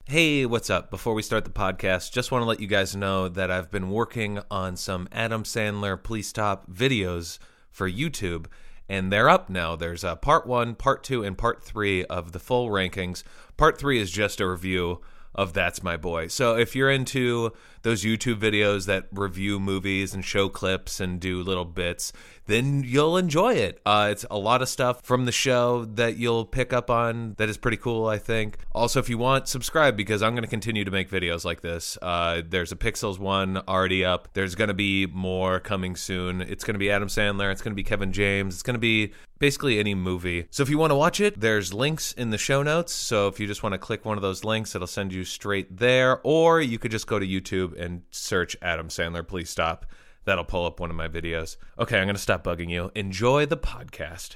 Hey, what's up? Before we start the podcast, just want to let you guys know that I've been working on some Adam Sandler Please Stop videos for YouTube, and they're up now. There's part 1, part 2, and part 3 of the full rankings. Part 3 is just a review of That's My Boy. So if you're into those YouTube videos that review movies and show clips and do little bits, then you'll enjoy it. It's a lot of stuff from the show that you'll pick up on that is pretty cool, I think. Also, if you want, subscribe, because I'm going to continue to make videos like this. There's a Pixels one already up. There's going to be more coming soon. It's going to be Adam Sandler. It's going to be Kevin James. It's going to be basically any movie. So if you want to watch it, there's links in the show notes. So if you just want to click one of those links, it'll send you straight there. Or you could just go to YouTube and search Adam Sandler Please Stop. That'll pull up one of my videos. Okay, I'm going to stop bugging you. Enjoy the podcast.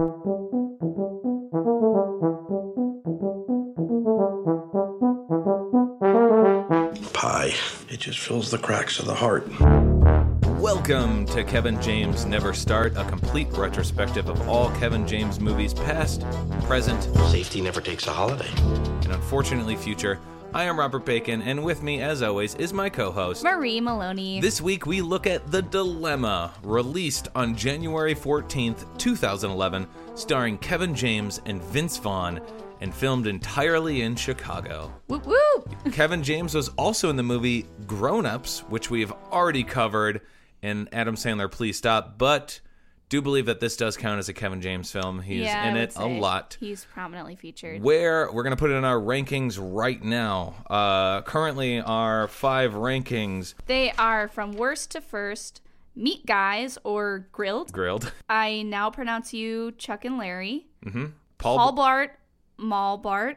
Pie. It just fills the cracks of the heart. Welcome to Kevin James Never Start, a complete retrospective of all Kevin James movies past, present, Safety never takes a holiday. and unfortunately future. I am Robert Bacon, and with me, as always, is my co-host, Marie Maloney. This week, we look at The Dilemma, released on January 14th, 2011, starring Kevin James and Vince Vaughn, and filmed entirely in Chicago. Whoop whoop. Kevin James was also in the movie Grown Ups, which we have already covered in Adam Sandler Please Stop, but do believe that this does count as a Kevin James film. He's in it a lot. He's prominently featured. Where we're going to put it in our rankings right now. Currently, our 5 rankings. They are from worst to first: Meat Guys or Grilled. I now pronounce you Chuck and Larry. Mm-hmm. Paul Blart, Mall Bart,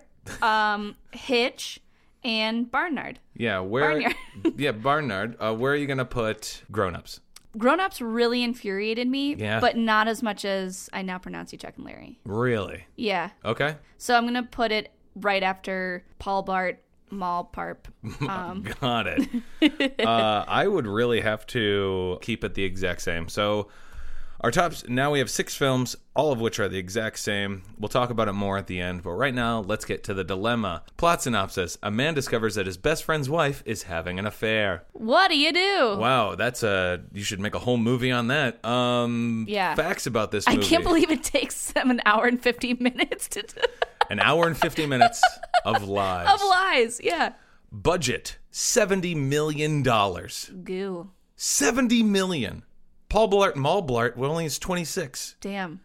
Hitch, and Barnard. Yeah, Barnyard. Yeah, Barnard. Where are you going to put Grown Ups? Grown Ups really infuriated me, Yeah. but not as much as I now pronounce you Chuck and Larry. Really? Yeah. Okay. So I'm going to put it right after Paul Blart, Mall Parp. Got it. I would really have to keep it the exact same. So our tops, now we have 6 films, all of which are the exact same. We'll talk about it more at the end, but right now, let's get to The Dilemma. Plot synopsis: a man discovers that his best friend's wife is having an affair. What do you do? Wow, you should make a whole movie on that. Yeah. Facts about this I movie. can't believe it takes them an hour and 50 minutes to do. An hour and 50 minutes of lies. Of lies, yeah. Budget, $70 million. Goo. $70 million. Paul Blart Mall Blart only is 26. Damn.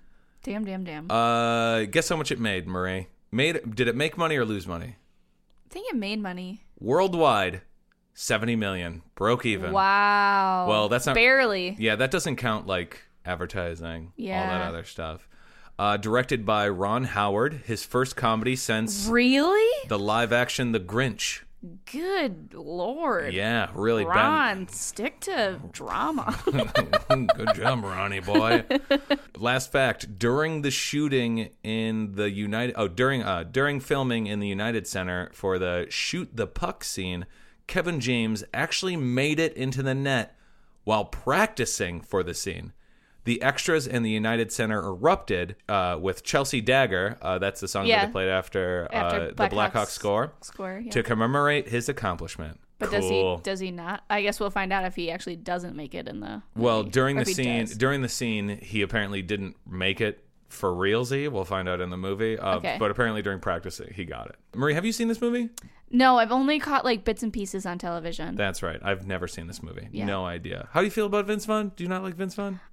Guess how much it made, Marie? Did it make money or lose money? I think it made money. Worldwide, $70 million. Broke even. Wow. Well, that's not... Barely. Yeah, that doesn't count, like, advertising, all Yeah. that other stuff. Directed by Ron Howard, his first comedy since... Really? The live-action The Grinch. Good Lord. Yeah, really bad. Ron, stick to drama. Good job, Ronnie boy. Last fact: during the shooting in the during filming in the United Center for the shoot the puck scene, Kevin James actually made it into the net while practicing for the scene. The extras in the United Center erupted with Chelsea Dagger. That's the song that they played after the Blackhawks score. Yeah. To commemorate his accomplishment. But cool. does he not? I guess we'll find out if he actually doesn't make it in the movie, Well, or if he does. during the scene, he apparently didn't make it for realsy. We'll find out in the movie. Okay. But apparently during practice, he got it. Marie, have you seen this movie? No, I've only caught like bits and pieces on television. That's right. I've never seen this movie. Yeah. No idea. How do you feel about Vince Vaughn? Do you not like Vince Vaughn?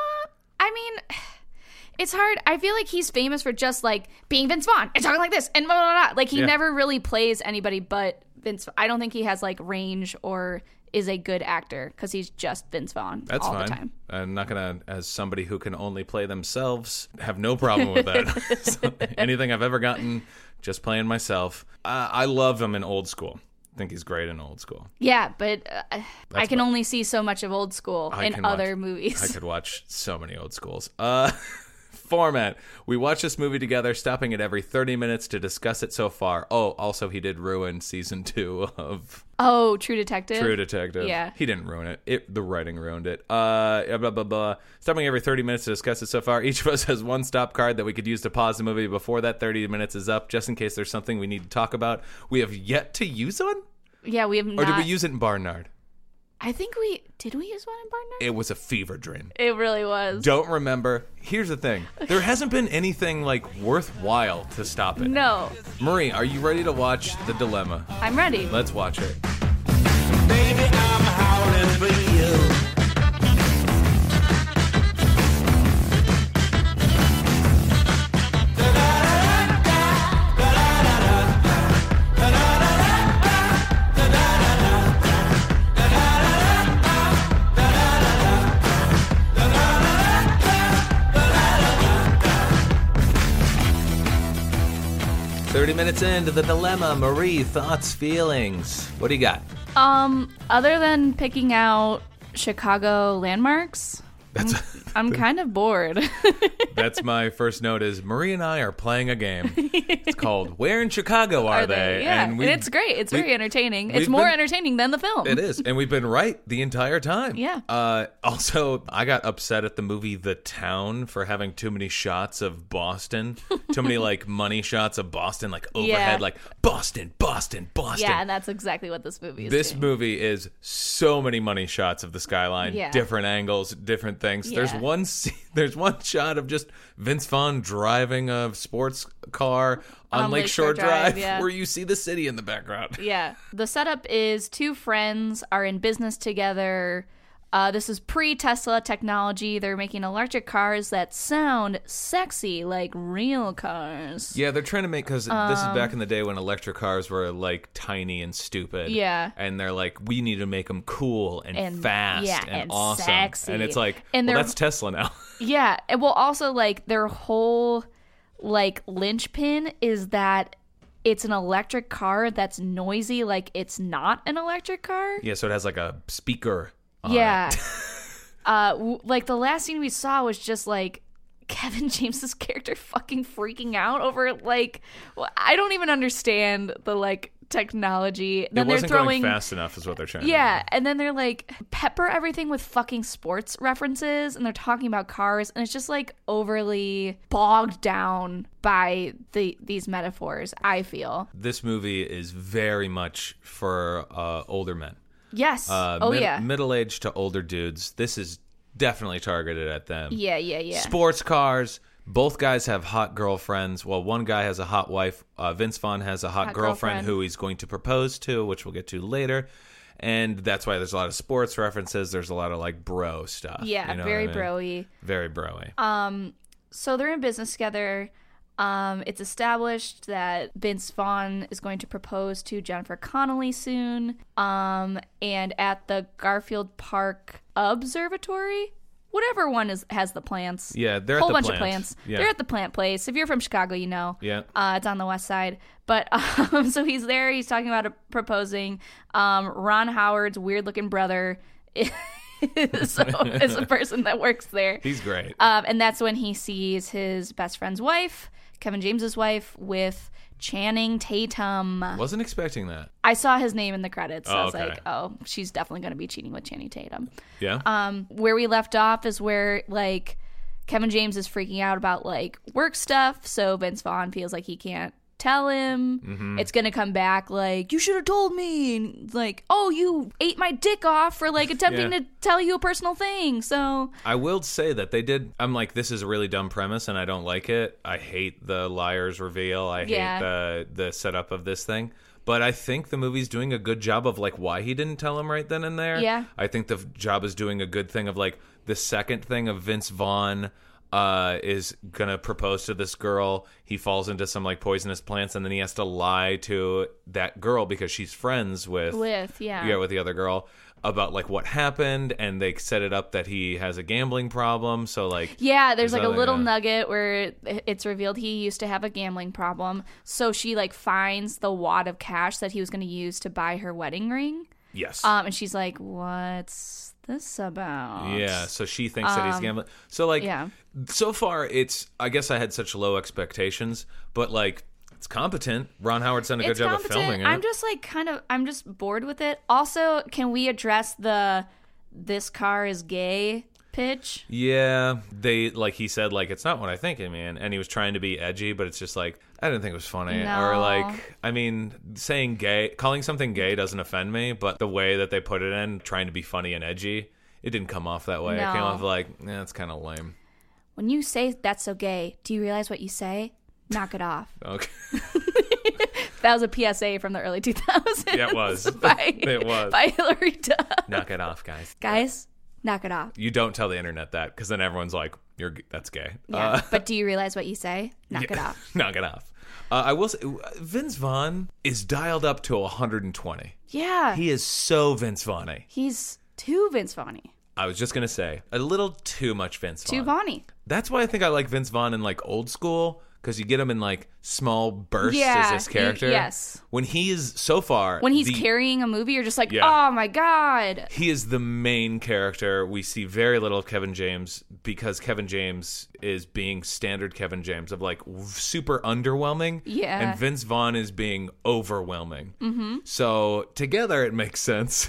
I mean, it's hard. I feel like he's famous for just like being Vince Vaughn and talking like this and blah, blah, blah. Like he never really plays anybody but Vince. I don't think he has like range or is a good actor because he's just Vince Vaughn That's all fine. the time. I'm not going to, as somebody who can only play themselves, have no problem with that. So, anything I've ever gotten, just playing myself. I love him in Old School. I think he's great in Old School. Yeah, but I can only see so much of Old School in other movies. I could watch so many Old Schools. Format. We watched this movie together, stopping at every 30 minutes to discuss it so far. Oh, also he did ruin season 2 of True Detective. True Detective. Yeah. He didn't ruin it. The writing ruined it. Blah, blah, blah. Stopping every 30 minutes to discuss it so far. Each of us has one stop card that we could use to pause the movie before that 30 minutes is up, just in case there's something we need to talk about. We have yet to use one? Yeah, we have not. Or did we use it in Barnard? I think did we use one in Barnard? It was a fever dream. It really was. Don't remember. Here's the thing. There hasn't been anything like worthwhile to stop it. No. Marie, are you ready to watch The Dilemma? I'm ready. Let's watch it. Baby, I'm howling for you. Minutes into The Dilemma. Marie, thoughts, feelings. What do you got? Other than picking out Chicago landmarks, I'm kind of bored. That's my first note is Marie and I are playing a game. It's called Where in Chicago Are They? Yeah, and it's great. It's very entertaining. It's more entertaining than the film. It is, and we've been right the entire time. Yeah. Also, I got upset at the movie The Town for having too many shots of Boston. Too many, like, money shots of Boston, like, overhead, like, Boston, Boston, Boston. Yeah, that's exactly what this movie is This doing. movie is so many money shots of the skyline, different angles, different things. Yeah. There's one shot of just Vince Vaughn driving a sports car on Lakeshore Drive where you see the city in the background. Yeah. The setup is two friends are in business together. This is pre-Tesla technology. They're making electric cars that sound sexy like real cars. Yeah, they're trying to make, because this is back in the day when electric cars were like tiny and stupid. Yeah. And they're like, we need to make them cool and fast and awesome. Sexy. And it's like, And well, that's Tesla now. Yeah. And well, also, like, their whole, like, linchpin is that it's an electric car that's noisy like it's not an electric car. Yeah, so it has like a speaker. Yeah. Like the last scene we saw was just like Kevin James's character fucking freaking out over like, well, I don't even understand the like technology. Then it wasn't they're throwing going fast enough is what they're trying to do. And then they're like pepper everything with fucking sports references and they're talking about cars and it's just like overly bogged down by these metaphors, I feel. This movie is very much for older men. Yes. Middle-aged to older dudes. This is definitely targeted at them. Yeah. Sports cars. Both guys have hot girlfriends. Well, one guy has a hot wife. Vince Vaughn has a hot girlfriend who he's going to propose to, which we'll get to later. And that's why there's a lot of sports references. There's a lot of like bro stuff. Yeah, you know very what I mean? bro-y. Very bro-y. So they're in business together. It's established that Vince Vaughn is going to propose to Jennifer Connelly soon. And at the Garfield Park Observatory, whatever one has the plants. Yeah, they're whole at the bunch plant. of plants. Yeah. They're at the plant place. If you're from Chicago, you know. Yeah. It's on the west side. But so he's there. He's talking about proposing. Ron Howard's weird looking brother is a person that works there. He's great. And that's when he sees his best friend's wife, Kevin James's wife, with Channing Tatum. Wasn't expecting that. I saw his name in the credits. So I was okay. like, oh, she's definitely going to be cheating with Channing Tatum. Yeah. Where we left off is where, like, Kevin James is freaking out about, like, work stuff. So Vince Vaughn feels like he can't tell him. Mm-hmm. It's going to come back like, you should have told me. And like, oh, you ate my dick off for, like, attempting to tell you a personal thing. So I will say that they did. I'm like, this is a really dumb premise, and I don't like it. I hate the liar's reveal. I hate the setup of this thing. But I think the movie's doing a good job of, like, why he didn't tell him right then and there. Yeah. I think the job is doing a good thing of, like, the second thing of Vince Vaughn is gonna propose to this girl. He falls into some like poisonous plants, and then he has to lie to that girl because she's friends with the other girl about like what happened, and they set it up that he has a gambling problem. So like there's like a little nugget where it's revealed he used to have a gambling problem. So she like finds the wad of cash that he was going to use to buy her wedding ring. Yes. And she's like, what's this about? Yeah, so she thinks that he's gambling. So, like, yeah. so far, I guess I had such low expectations, but, like, it's competent. Ron Howard's done a good job of filming it. I'm just, like, I'm just bored with it. Also, can we address this car is gay pitch? Yeah, he said, like, it's not what I think, man. And he was trying to be edgy, but it's just, like, I didn't think it was funny. No. Or, like, I mean, saying gay, calling something gay doesn't offend me, but the way that they put it in, trying to be funny and edgy, it didn't come off that way. No. It came off like, it's kind of lame. When you say that's so gay, do you realize what you say? Knock it off. Okay. That was a PSA from the early 2000s. Yeah, it was. It was. By Hillary Duff. Knock it off, guys. Guys, knock it off. You don't tell the internet that, because then everyone's like, that's gay. Yeah. But do you realize what you say? Knock it off. Knock it off. I will say, Vince Vaughn is dialed up to 120. Yeah. He is so Vince Vaughn-y. He's too Vince Vaughn-y. I was just going to say, a little too much Vince Vaughn. Too Vaughn-y. That's why I think I like Vince Vaughn in, like, old school, because you get him in, like, small bursts Yeah, as this character. yes. When he is, so far... When he's carrying a movie, you're just like, Yeah. oh my God. He is the main character. We see very little of Kevin James because Kevin James is being standard Kevin James of, like, super underwhelming. Yeah. And Vince Vaughn is being overwhelming. Mm-hmm. So together it makes sense.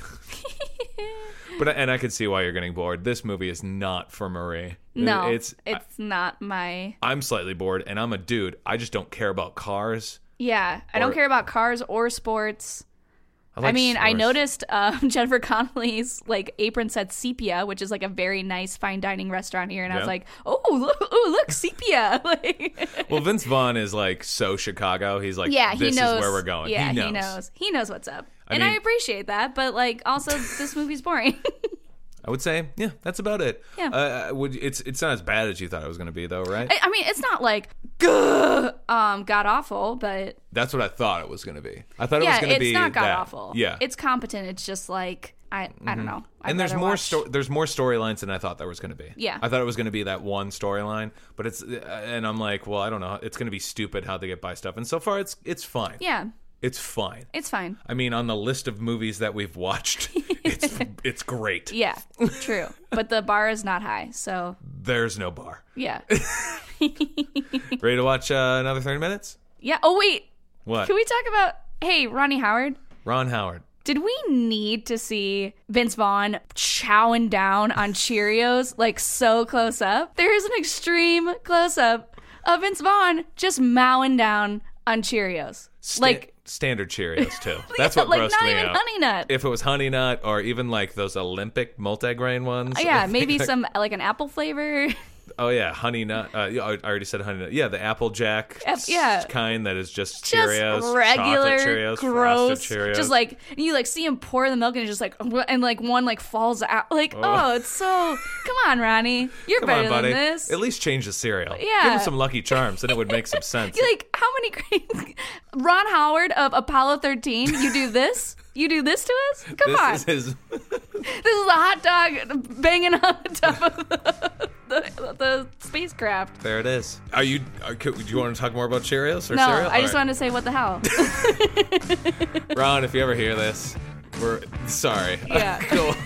And I can see why you're getting bored. This movie is not for Marie. No, it's not my... I'm slightly bored, and I'm a dude. I just don't care about cars. Yeah, I don't care about cars or sports. I I sports. noticed Jennifer Connelly's like apron said Sepia, which is like a very nice fine dining restaurant here, and I was Yeah. like, oh look, Sepia. Like, Well, Vince Vaughn is like so Chicago. He's like, yeah, this he knows is where we're going. Yeah, he knows. He knows what's up, I and mean- I appreciate that. But like, also, this movie's boring. I would say, yeah, that's about it. Yeah. It's not as bad as you thought it was going to be, though, right? I mean, it's not like god awful, but That's what I thought it was going to be. I thought it was yeah, going to be it's not god that. awful. Yeah, it's competent. It's just like I don't know. and there's more there's more storylines than I thought there was going to be. Yeah. I thought it was going to be that one storyline, but and I'm like, well, I don't know. It's going to be stupid how they get by stuff, and so far it's fine. Yeah, It's fine. it's fine. I mean, on the list of movies that we've watched, it's great. Yeah, true. But the bar is not high, so There's no bar. yeah. Ready to watch another 30 minutes? Yeah. Oh wait, What? can we talk about? Hey, Ronnie Howard. Ron Howard. Did we need to see Vince Vaughn chowing down on Cheerios like so close up? There is an extreme close up of Vince Vaughn just mowing down on Cheerios. Standard Cheerios too. That's what like grossed not me even out. Honey Nut. If it was Honey Nut or even like those Olympic multigrain ones. Yeah, maybe some like an apple flavor. Oh yeah, Honey Nut. I already said Honey Nut. Yeah, the Applejack yeah. kind that is just Just Cheerios, regular, chocolate Cheerios, gross. frosted Cheerios. Just like you like see him pour the milk and it's just like and like one like falls out. Like it's so. Come on, Ronnie, you're Come better on, buddy. than this. At least change the cereal. Yeah. Give him some Lucky Charms, and it would make some sense. You're like, how many great Ron Howard of Apollo 13? You do this? You do this to us? Come on. This is his. This is a hot dog banging on the top of the spacecraft. There it is. Do you want to talk more about Cheerios or No, cereal? I just wanted to say, what the hell? Ron, if you ever hear this, we're sorry. Yeah. Cool.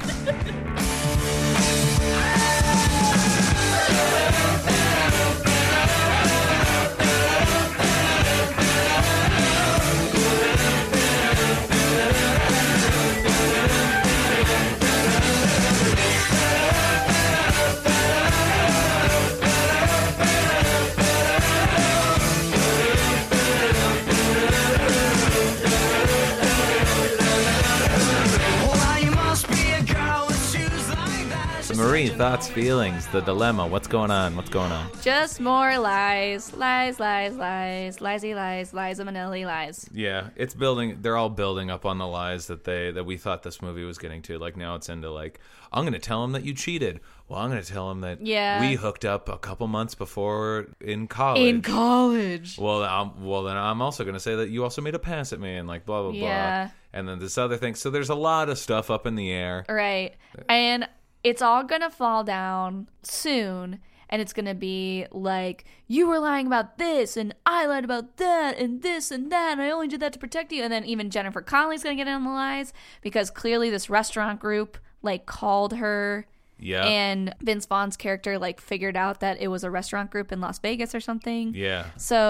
Marie, thoughts, feelings, the dilemma. What's going on? What's going on? Just more lies. Lies, lies, lies. Liesy lies. Liza Minnelli lies. Yeah, it's building. They're all building up on the lies that we thought this movie was getting to. Like now, it's into like, I'm going to tell him that you cheated. Well, I'm going to tell him that we hooked up a couple months before in college. In college. Well, then I'm also going to say that you also made a pass at me and like blah blah Yeah. blah. And then this other thing. So there's a lot of stuff up in the air. Right. And it's all going to fall down soon. and it's gonna be like, you were lying about this, and I lied about that, and this and that, and I only did that to protect you. And then even Jennifer Connelly's gonna get in on the lies because clearly this restaurant group like called her. Yeah. And Vince Vaughn's character like figured out that it was a restaurant group in Las Vegas or something. Yeah.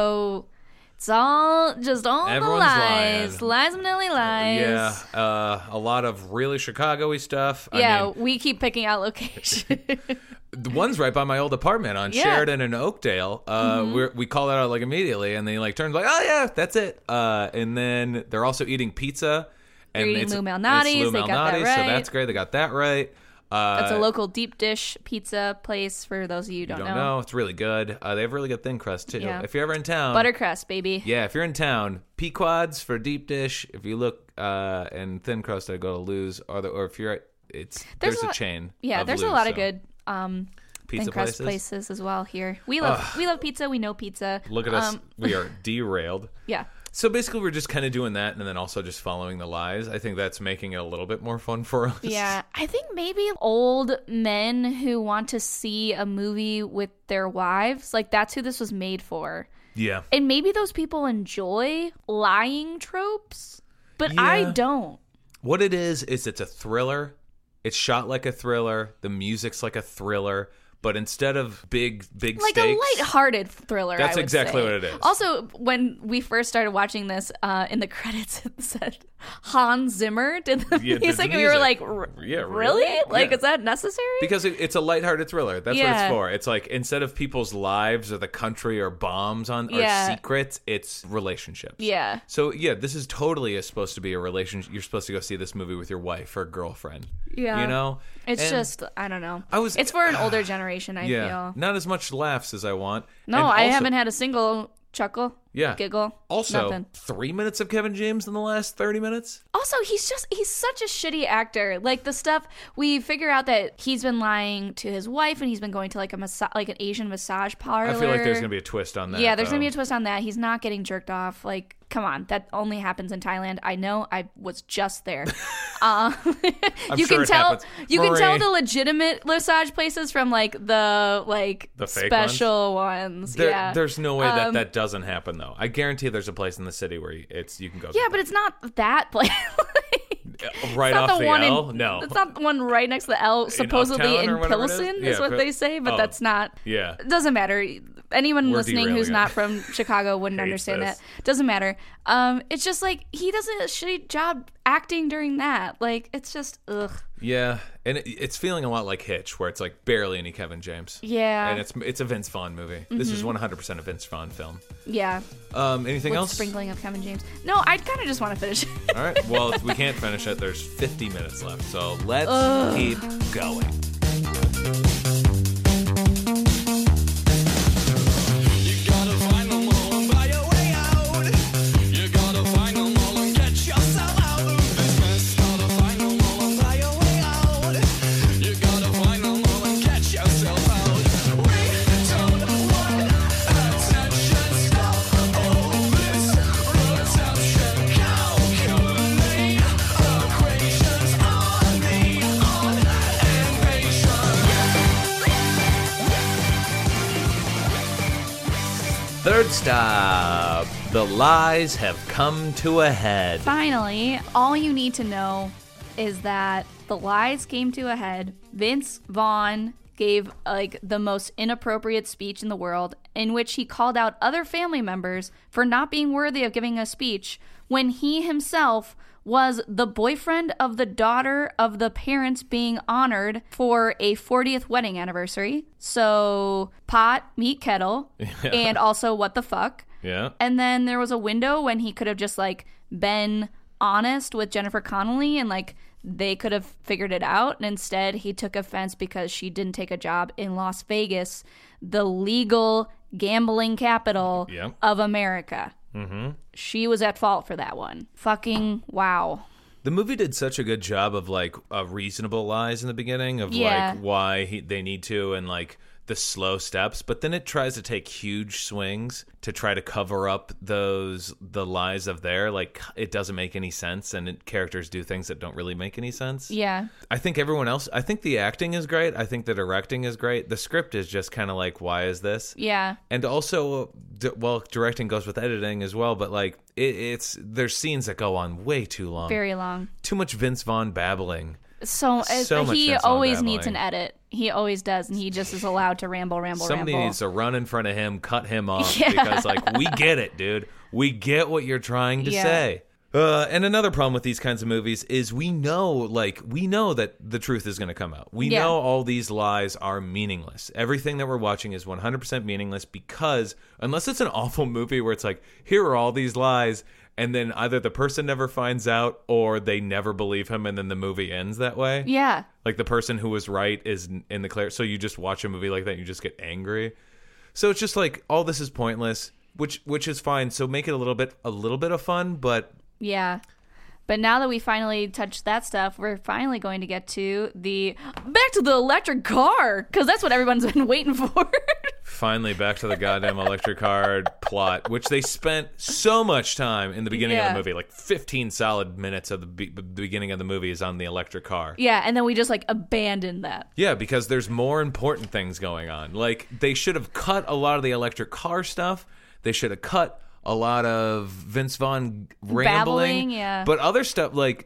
So it's all Everyone's the lies. lying. Lies, Manelli lies. Yeah. A lot of really Chicago-y stuff. Yeah, I mean, we keep picking out location. the one's right by my old apartment on Yeah. Sheridan and Oakdale. We call that out like immediately, and they like turns like, oh yeah, that's it. And then they're also eating pizza. And They're eating it's Lou Malnati's. Lou They got that Malnati's, right. So that's great. They got that right. That's a local deep dish pizza place for those of you who don't know. It's really good. They have really good thin crust too. Yeah. If you're ever in town, Buttercrust, baby. yeah, if you're in town, Pequod's for deep dish. If you look and thin crust, I go to Lou's. Or if you're, there's a chain. Yeah, of there's Lou's, a lot so. of good Pizza thin crust places as well here. We love pizza. We know pizza. Look at us. We are derailed. Yeah. So basically, we're just kind of doing that, and then also just following the lies. I think that's making it a little bit more fun for us. Yeah, I think maybe old men who want to see a movie with their wives, like that's who this was made for. Yeah. And maybe those people enjoy lying tropes, but Yeah. I don't. What it is it's a thriller. It's shot like a thriller. The music's like a thriller. But instead of big Like stakes, a lighthearted thriller. That's I would exactly say. what it is. Also, when we first started watching this, in the credits it said Hans Zimmer did the Yeah, did music, the and we were music. like, Yeah, really? really? Like, Yeah. is that necessary? because it's a lighthearted thriller. That's what Yeah. it's for. It's like instead of people's lives or the country or bombs or Yeah. secrets, it's relationships. Yeah. So yeah, this is totally supposed to be a relationship. You're supposed to go see this movie with your wife or girlfriend. Yeah. You know? It's And just, I don't know. I was- it's for an older generation, I yeah, feel. not as much laughs as I want. No, And I also- haven't had a single chuckle, Yeah. giggle, Also, nothing. 3 minutes of Kevin James in the last 30 minutes. Also, he's such a shitty actor. Like the stuff we figure out that he's been lying to his wife and he's been going to like like an Asian massage parlor. I feel like there's gonna be a twist on that. Yeah, there's though. gonna be a twist on that. He's not getting jerked off. Like, come on, that only happens in Thailand. I know. I was just there. You sure can it tell. happens. You can tell Marie. the legitimate massage places from like the fake special ones. Yeah, There's no way that doesn't happen though. I guarantee there's a place in the city where you can go. yeah, but it's not that place. right It's not off the the one L. in, No, it's not the one right next to the L, supposedly Uptown in or whatever it is? Pilsen, Yeah, is what they say, but oh. that's not. Yeah. It doesn't matter. Anyone We're listening who's derailing not it. from Chicago wouldn't Hates understand this. that. Doesn't matter. It's just like he does a shitty job acting during that. Like, it's just ugh. Yeah, and it's feeling a lot like Hitch, where it's like barely any Kevin James. Yeah. and it's a Vince Vaughn movie. This is 100% a Vince Vaughn film. Yeah. Anything With else? sprinkling of Kevin James. No, I kind of just want to finish it. All right. Well, if we can't finish it, there's 50 minutes left, so let's keep going. You gotta find them all and buy your way out. You gotta find them all and get yourself out of this mess. Gotta find them all and buy your way out. You gotta find them all and get yourself out. We don't want attention. Stop all this reception. Calculate equations on the invasion. Third stop. The lies have come to a head. Finally, all you need to know is that the lies came to a head. Vince Vaughn gave like the most inappropriate speech in the world, in which he called out other family members for not being worthy of giving a speech when he himself was the boyfriend of the daughter of the parents being honored for a 40th wedding anniversary. So pot, meet kettle, and also what the fuck. Yeah. And then there was a window when he could have just like been honest with Jennifer Connelly and like they could have figured it out. And instead he took offense because she didn't take a job in Las Vegas, the legal gambling capital Yep. of America. Mm-hmm. She was at fault for that one. Fucking wow. The movie did such a good job of like reasonable lies in the beginning of Yeah. like why they need to, and like the slow steps, but then it tries to take huge swings to try to cover up the lies of there. Like, it doesn't make any sense, and characters do things that don't really make any sense. Yeah. I think I think the acting is great. I think the directing is great. The script is just kind of like, why is this? Yeah. And also, directing goes with editing as well, but like, there's scenes that go on way too long. Very long. Too much Vince Vaughn babbling. So much he Vince Vaughn always needs babbling. an edit. He always does, and he just is allowed to ramble. Somebody needs to run in front of him, cut him off, Yeah. because like, we get it, dude. We get what you're trying to Yeah. say. And another problem with these kinds of movies is we know that the truth is going to come out. We Yeah. know all these lies are meaningless. Everything that we're watching is 100% meaningless, because unless it's an awful movie where it's like, here are all these lies, and then either the person never finds out or they never believe him, and then the movie ends that way. Yeah. Like, the person who was right is in the clear. So you just watch a movie like that and you just get angry. So it's just like, all this is pointless, which is fine. So make it a little bit of fun, but Yeah. But now that we finally touched that stuff, we're finally going to get to back to the electric car, because that's what everyone's been waiting for. finally back to the goddamn electric car plot, which they spent so much time in the beginning of Yeah. the movie. Like 15 solid minutes of the beginning of the movie is on the electric car. Yeah, and then we just like abandoned that. Yeah, because there's more important things going on. Like, they should have cut a lot of the electric car stuff. They should have cut a lot of Vince Vaughn rambling. Babbling, yeah. But other stuff, like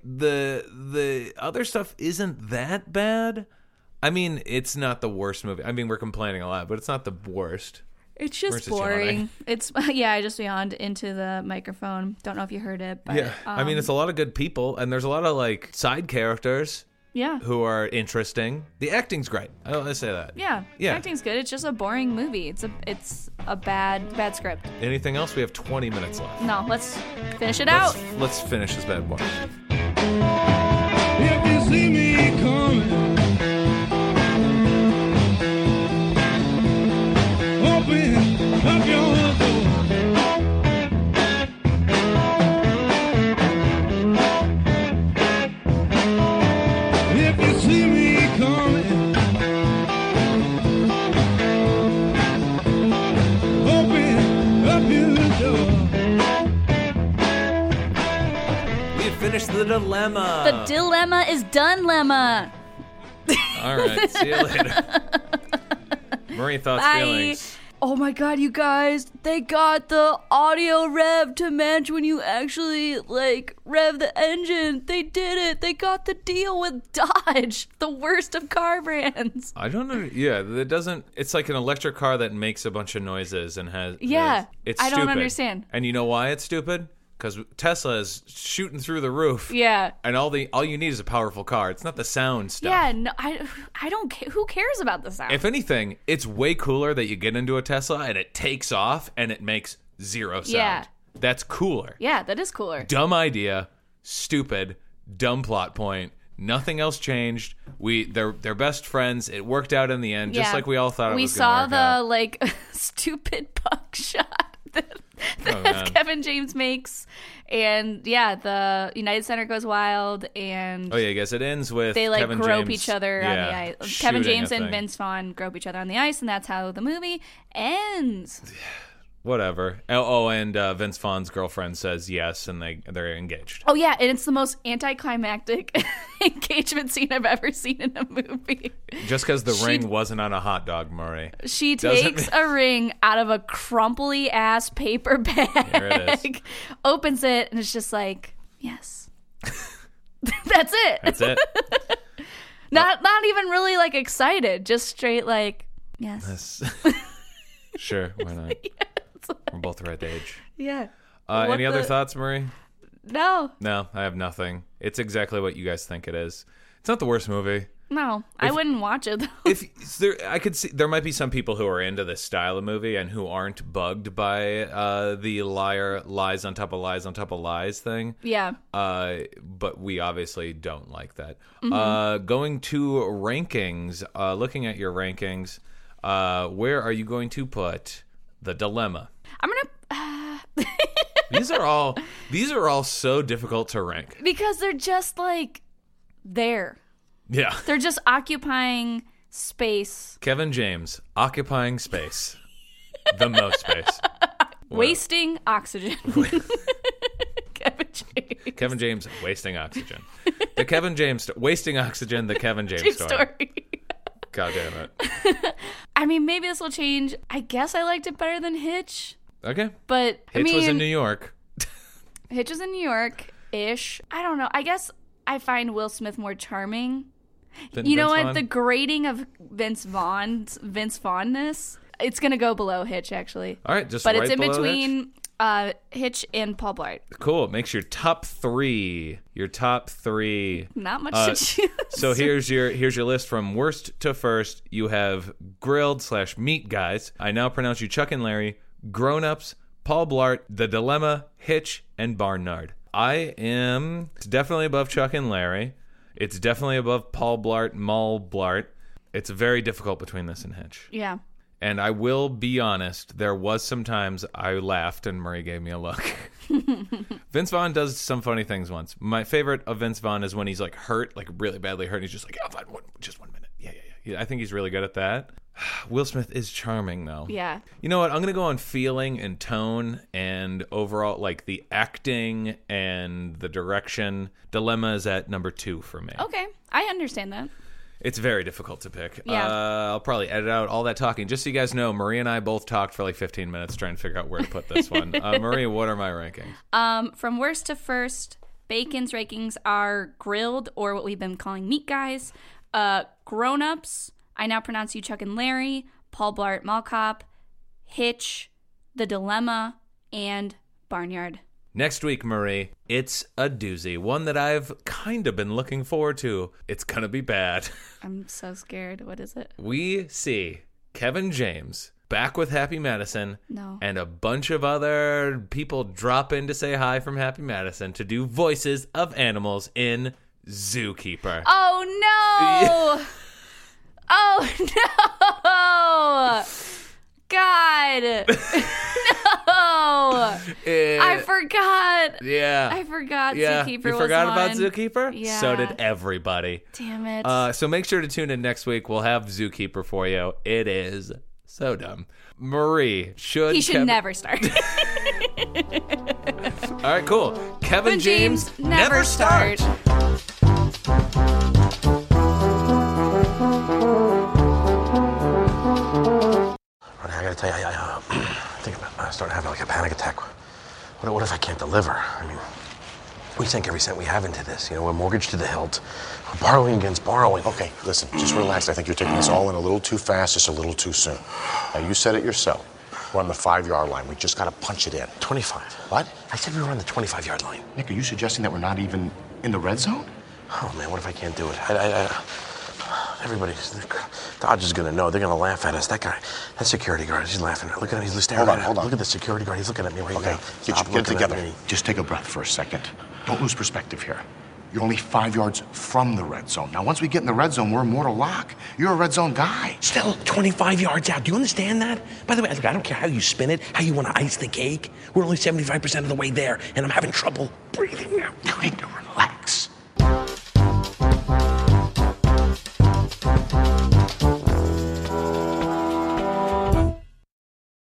the other stuff isn't that bad. I mean, it's not the worst movie. I mean, we're complaining a lot, but it's not the worst. It's just Where's this boring. yawning? It's I just yawned into the microphone. Don't know if you heard it, but Yeah. I mean, it's a lot of good people, and there's a lot of, like, side characters yeah. who are interesting. The acting's great. I'll say that. Yeah. Yeah. Acting's good. It's just a boring movie. It's a bad script. Anything else? We have 20 minutes left. No, let's finish it out. Let's finish this bad boy. If you see me coming, open up your door. If you see me coming, open up your door. We have finished the dilemma. The dilemma is done, lemma. All right. See you later. Marie, thoughts, Bye. feelings. Oh my god, you guys, they got the audio rev to match when you actually, like, rev the engine. They did it. They got the deal with Dodge, the worst of car brands. I don't know. Yeah, it doesn't. It's like an electric car that makes a bunch of noises and has. Yeah, it's I don't stupid. understand. And you know why it's stupid? Because Tesla is shooting through the roof. Yeah. And all you need is a powerful car. It's not the sound stuff. Yeah, no, I don't care. Who cares about the sound? If anything, it's way cooler that you get into a Tesla and it takes off and it makes zero sound. Yeah. That's cooler. Yeah, that is cooler. Dumb idea, stupid, dumb plot point. Nothing else changed. They're best friends. It worked out in the end, just Yeah. like we all thought it We was saw going to work out. the, like, stupid buckshot that man. Kevin James makes. And, yeah, the United Center goes wild, and Oh yeah, I guess it ends with they, like, Kevin grope James, each other on the ice. Kevin shooting James a and thing. Vince Vaughn grope each other on the ice, and that's how the movie ends. Whatever. Oh, and Vince Vaughn's girlfriend says yes, and they're engaged. Oh, yeah, and it's the most anticlimactic engagement scene I've ever seen in a movie. Just because the ring wasn't on a hot dog, Murray. She Doesn't takes a ring out of a crumply ass paper bag, Here it is. opens it, and it's just like, yes. That's it. That's it. Not even really like excited, just straight like, yes. Sure, why not? We're both the right age. Yeah. Any other thoughts, Murray? No, No, I have nothing. It's exactly what you guys think it is. It's not the worst movie. no, I wouldn't watch it though. If there, I could see there might be some people who are into this style of movie and who aren't bugged by the lies on top of lies on top of lies thing. Yeah. But we obviously don't like that. Mm-hmm. Going to rankings, looking at your rankings, where are you going to put the dilemma? I'm gonna These are all so difficult to rank. because they're just like there. Yeah. They're just occupying space, Kevin James occupying space. The most space. wasting oxygen. Kevin James. Kevin James wasting oxygen. The Kevin James wasting oxygen. The Kevin James story. God damn it. I mean, maybe this will change. I guess I liked it better than Hitch. Okay. But Hitch was in New York. Hitch was in New York-ish. I don't know. I guess I find Will Smith more charming. You know what? The grading of Vince Vaughness, it's going to go below Hitch, actually. All right, just but right it's in below between Hitch and Paul Blart. Cool. It makes your top three. Not much to choose. So here's your list from worst to first. You have grilled/meat guys. I now pronounce you Chuck and Larry. Grown Ups, Paul Blart, The Dilemma, Hitch, and Barnard. It's definitely above Chuck and Larry. It's definitely above Paul Blart, Mal Blart. It's very difficult between this and Hitch. Yeah. And I will be honest, there was some times I laughed and Murray gave me a look. Vince Vaughn does some funny things once. My favorite of Vince Vaughn is when he's like hurt, like really badly hurt. And he's just like, just 1 minute. Yeah. I think he's really good at that. Will Smith is charming, though. Yeah. You know what? I'm going to go on feeling and tone and overall, like the acting and the direction. Dilemma is at number 2 for me. Okay. I understand that. It's very difficult to pick. Yeah. I'll probably edit out all that talking. Just so you guys know, Marie and I both talked for like 15 minutes trying to figure out where to put this one. Marie, what are my rankings? From worst to first, Bacon's rankings are grilled, or what we've been calling meat guys. Grown Ups, I now pronounce you Chuck and Larry. Paul Blart Mall Cop. Hitch, The Dilemma, and Barnyard. Next week, Marie, it's a doozy. One that I've kind of been looking forward to. It's going to be bad. I'm so scared. What is it? We see Kevin James back with Happy Madison. No. And a bunch of other people drop in to say hi from Happy Madison to do voices of animals in Zookeeper. Oh, no! Oh, no! God! No! I forgot. Yeah. I forgot yeah. Zookeeper You was forgot on. about Zookeeper? Yeah. So did everybody. Damn it. So make sure to tune in next week. We'll have Zookeeper for you. It is so dumb. Marie, he should never start. All right, cool. Kevin James never start. I gotta tell you, I think I'm starting to have like a panic attack. What if I can't deliver? I mean, we sink every cent we have into this. You know, we're mortgaged to the hilt. We're borrowing against borrowing. Okay, listen, just relax. I think you're taking this all in a little too fast, just a little too soon. Now, you said it yourself. We're on the 5-yard line. We just gotta punch it in. 25. What? I said we were on the 25-yard line. Nick, are you suggesting that we're not even in the red zone? Oh, man, what if I can't do it? Everybody's, Dodge is gonna know. They're gonna laugh at us. That guy, that security guard, he's laughing. Look at him, he's staring at us. Hold on. Look at the security guard. He's looking at me right now. Okay, get Stop it looking at together. me. Just take a breath for a second. Don't lose perspective here. You're only 5 yards from the red zone. Now, once we get in the red zone, we're a mortal lock. You're a red zone guy. Still 25 yards out. Do you understand that? By the way, look, I don't care how you spin it, how you want to ice the cake. We're only 75% of the way there, and I'm having trouble breathing now. You need to relax.